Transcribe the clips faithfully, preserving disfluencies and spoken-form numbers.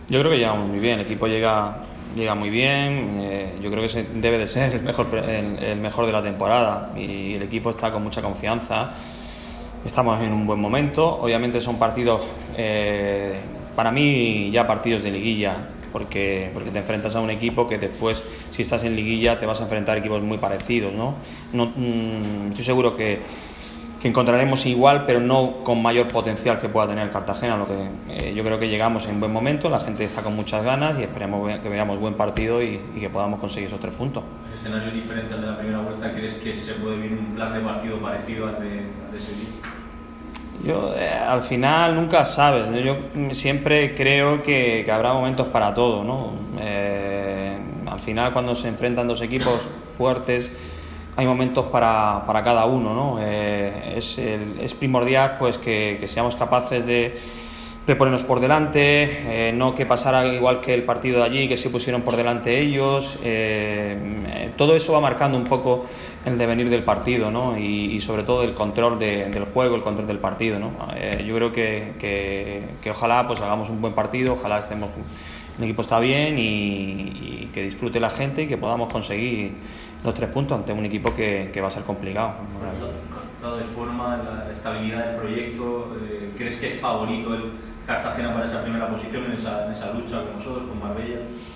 Yo creo que llegamos muy bien, el equipo llega, llega muy bien, eh, yo creo que se, debe de ser el mejor, el, el mejor de la temporada y el equipo está con mucha confianza, estamos en un buen momento, obviamente son partidos, eh, para mí ya partidos de liguilla, porque, porque te enfrentas a un equipo que después, si estás en liguilla, te vas a enfrentar a equipos muy parecidos, ¿no? No mmm, estoy seguro que que encontraremos igual, pero no con mayor potencial que pueda tener el Cartagena. Lo que eh, yo creo que llegamos en buen momento, la gente está con muchas ganas y esperemos que veamos buen partido y, y que podamos conseguir esos tres puntos. ¿El escenario diferente al de la primera vuelta? ¿Crees que se puede ver un plan de partido parecido al de, al de Sevilla? Yo eh, al final nunca sabes, yo siempre creo que, que habrá momentos para todo, ¿no? Eh, al final cuando se enfrentan dos equipos fuertes hay momentos para, para cada uno, ¿no? Eh, es, el, es primordial pues que, que seamos capaces de, de ponernos por delante, eh, no que pasara igual que el partido de allí, que se pusieron por delante ellos. Eh, todo eso va marcando un poco el devenir del partido, ¿no? Y, y sobre todo el control de, del juego, el control del partido, ¿no? Eh, yo creo que, que, que ojalá pues hagamos un buen partido, ojalá estemos, el equipo está bien y, y que disfrute la gente y que podamos conseguir los tres puntos ante un equipo que, que va a ser complicado. Estado de forma, la estabilidad del proyecto, eh, ¿crees que es favorito el Cartagena para esa primera posición en esa, en esa lucha con nosotros, con Marbella?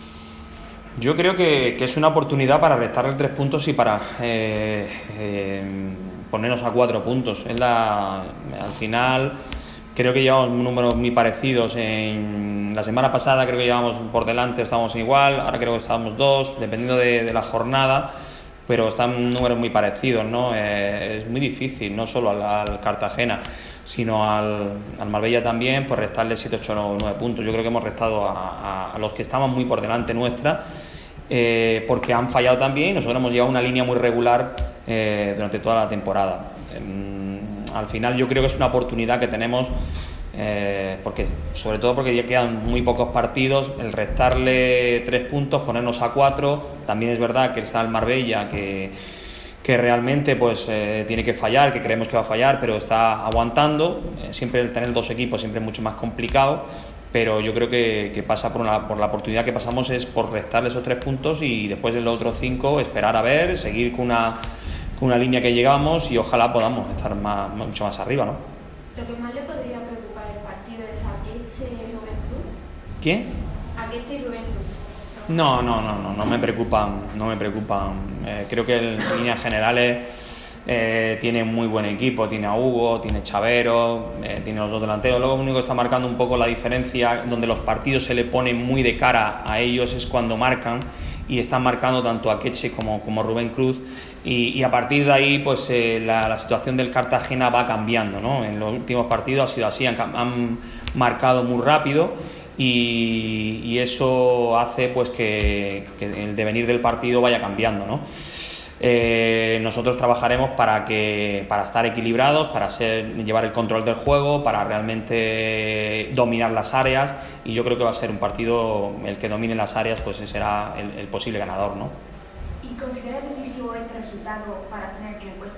Yo creo que, que es una oportunidad para restarle tres puntos y para eh, eh, ponernos a cuatro puntos. Es la, al final creo que llevamos números muy parecidos. En la semana pasada creo que llevamos por delante, estábamos igual, ahora creo que estábamos dos, dependiendo de, de la jornada, pero están números muy parecidos, ¿no? Eh, es muy difícil, no solo al, al Cartagena, sino al, al Marbella también, pues restarle siete, ocho, nueve puntos. Yo creo que hemos restado a, a, a los que estaban muy por delante nuestra, eh, porque han fallado también y nosotros hemos llevado una línea muy regular eh, durante toda la temporada. Eh, al final yo creo que es una oportunidad que tenemos, eh, porque sobre todo porque ya quedan muy pocos partidos, el restarle tres puntos, ponernos a cuatro. También es verdad que está el Marbella que, que realmente pues eh, tiene que fallar, que creemos que va a fallar, pero está aguantando. Eh, siempre el tener dos equipos siempre es mucho más complicado, pero yo creo que, que pasa por, una, por la oportunidad que pasamos es por restarle esos tres puntos y después de los otros cinco esperar a ver, seguir con una, con una línea que llegamos y ojalá podamos estar más, mucho más arriba, ¿no? ¿Lo que más le podría preocupar el partido es a Akeche y Rubén Cruz? ¿Quién? Akeche y Rubén Cruz. No, no, no, no, no me preocupan, no me preocupan. Eh, creo que en líneas generales eh, tiene muy buen equipo, tiene a Hugo, tiene Chavero, eh, tiene los dos delanteros. Luego lo único que está marcando un poco la diferencia, donde los partidos se le ponen muy de cara a ellos, es cuando marcan, y están marcando tanto a Akeche como, como Rubén Cruz, y, y a partir de ahí pues eh, la, la situación del Cartagena va cambiando, ¿no? En los últimos partidos ha sido así, han, han marcado muy rápido y, y eso hace pues que, que el devenir del partido vaya cambiando, ¿no? Eh, nosotros trabajaremos para que para estar equilibrados, para ser, llevar el control del juego, para realmente dominar las áreas, y yo creo que va a ser un partido, el que domine las áreas pues será el, el posible ganador, ¿no? ¿Y consideras decisivo este resultado para tener el primer puesto?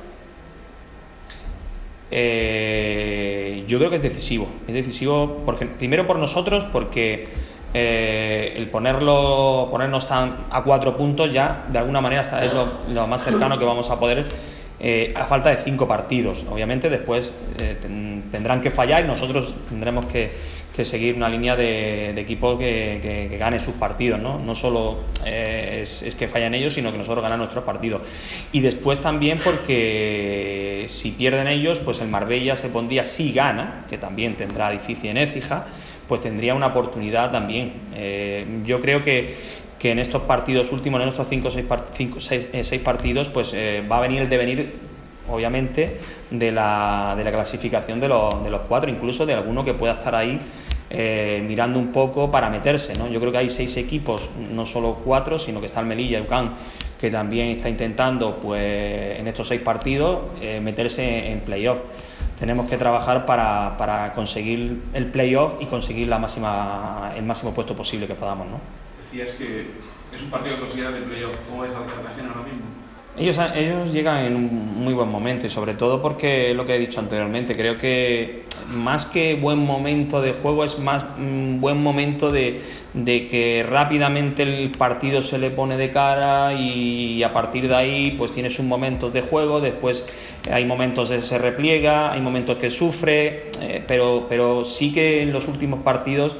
Eh, yo creo que es decisivo, es decisivo porque primero por nosotros, porque Eh, el ponerlo, ponernos tan a cuatro puntos ya de alguna manera es lo, lo más cercano que vamos a poder, eh, a falta de cinco partidos. Obviamente después eh, ten, tendrán que fallar y nosotros tendremos que, que seguir una línea de, de equipo que, que, que gane sus partidos, no, no solo eh, es, es que fallan ellos, sino que nosotros ganamos nuestros partidos. Y después también porque si pierden ellos, pues el Marbella se pondría, si gana, que también tendrá difícil en Écija, pues tendría una oportunidad también. Eh, yo creo que, que en estos partidos últimos, en estos cinco o seis, cinco, seis, eh, seis partidos, pues eh, va a venir el devenir, obviamente, de la, de la clasificación de los, de los cuatro, incluso de alguno que pueda estar ahí eh, mirando un poco para meterse, ¿no? Yo creo que hay seis equipos, no solo cuatro, sino que está el Melilla, Ucán, que también está intentando, pues, en estos seis partidos, eh, meterse en playoff. Tenemos que trabajar para, para conseguir el playoff y conseguir la máxima, el máximo puesto posible que podamos, ¿no? Decías que es un partido que consideras de playoff. ¿Cómo ves al Cartagena ahora mismo? Ellos, ellos llegan en un muy buen momento y sobre todo porque lo que he dicho anteriormente, creo que más que buen momento de juego es más un buen momento de, de que rápidamente el partido se le pone de cara y a partir de ahí pues tiene sus momentos de juego, después hay momentos de se repliega, hay momentos que sufre, eh, pero, pero sí que en los últimos partidos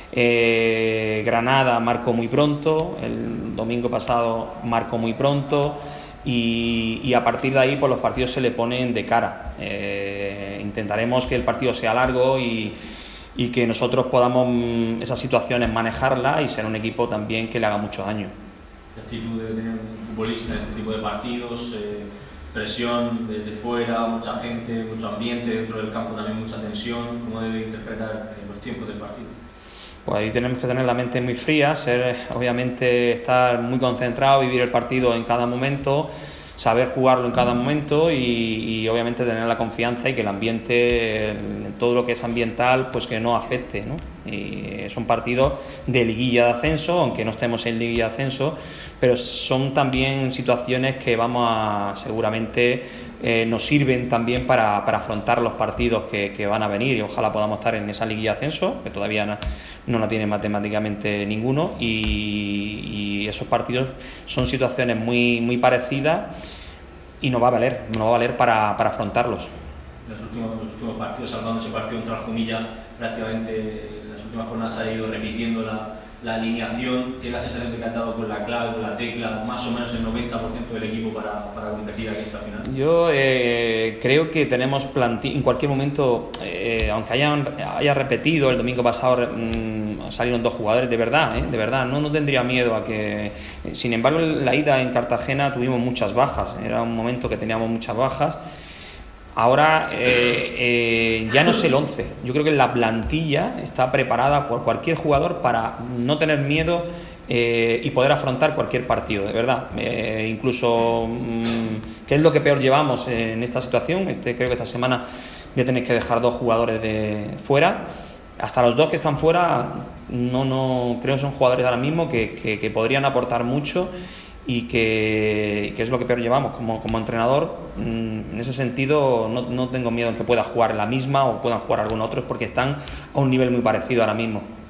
eh, Granada marcó muy pronto, el domingo pasado marcó muy pronto. Y, y a partir de ahí pues los partidos se le ponen de cara. Eh, intentaremos que el partido sea largo y, y que nosotros podamos esas situaciones manejarlas y ser un equipo también que le haga mucho daño. La actitud de tener un futbolista en este tipo de partidos, eh, presión desde fuera, mucha gente, mucho ambiente, dentro del campo también mucha tensión, ¿cómo debe interpretar eh, los tiempos del partido? Pues ahí tenemos que tener la mente muy fría, ser, obviamente estar muy concentrado, vivir el partido en cada momento, saber jugarlo en cada momento y, y obviamente tener la confianza y que el ambiente, todo lo que es ambiental, pues que no afecte, ¿no? Y son partidos de liguilla de ascenso, aunque no estemos en liguilla de ascenso, pero son también situaciones que vamos a seguramente eh, nos sirven también para, para afrontar los partidos que, que van a venir y ojalá podamos estar en esa liguilla de ascenso, que todavía no, no la tiene matemáticamente ninguno y, y esos partidos son situaciones muy, muy parecidas y nos va a valer, nos va a valer para, para afrontarlos. Los últimos, los últimos partidos, salvando ese partido contra el Jumilla, prácticamente en las últimas jornadas ha ido repitiendo la, la alineación. Tiene la sensación de que ha dado con la clave, con la tecla, más o menos el noventa por ciento del equipo para, para competir aquí esta final. Yo eh, creo que tenemos plantilla, en cualquier momento, eh, aunque hayan, haya repetido, el domingo pasado mmm, salieron dos jugadores, de verdad, eh, de verdad, no, no tendría miedo a que... Sin embargo, la ida en Cartagena tuvimos muchas bajas, era un momento que teníamos muchas bajas. Ahora eh, eh, ya no es el once, yo creo que la plantilla está preparada por cualquier jugador para no tener miedo eh, y poder afrontar cualquier partido, de verdad. Eh, incluso, mmm, ¿qué es lo que peor llevamos en esta situación? Este, creo que esta semana voy a tener que dejar dos jugadores de fuera. Hasta los dos que están fuera, no, no creo que son jugadores ahora mismo que, que, que podrían aportar mucho. Y que, que es lo que peor llevamos como, como entrenador. En ese sentido no, no tengo miedo en que pueda jugar la misma o puedan jugar algunos otros porque están a un nivel muy parecido ahora mismo.